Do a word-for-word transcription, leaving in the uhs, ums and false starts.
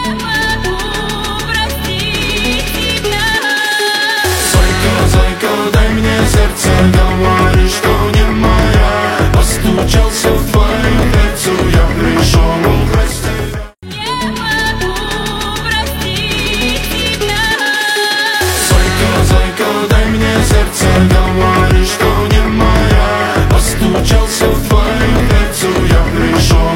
Говоришь, что не моя. Постучался в твою дверцу, я пришел украсть тебя. Не могу простить тебя. Зайка, зайка, дай мне сердце. Говоришь, что не моя. Постучался в твою дверцу, я пришел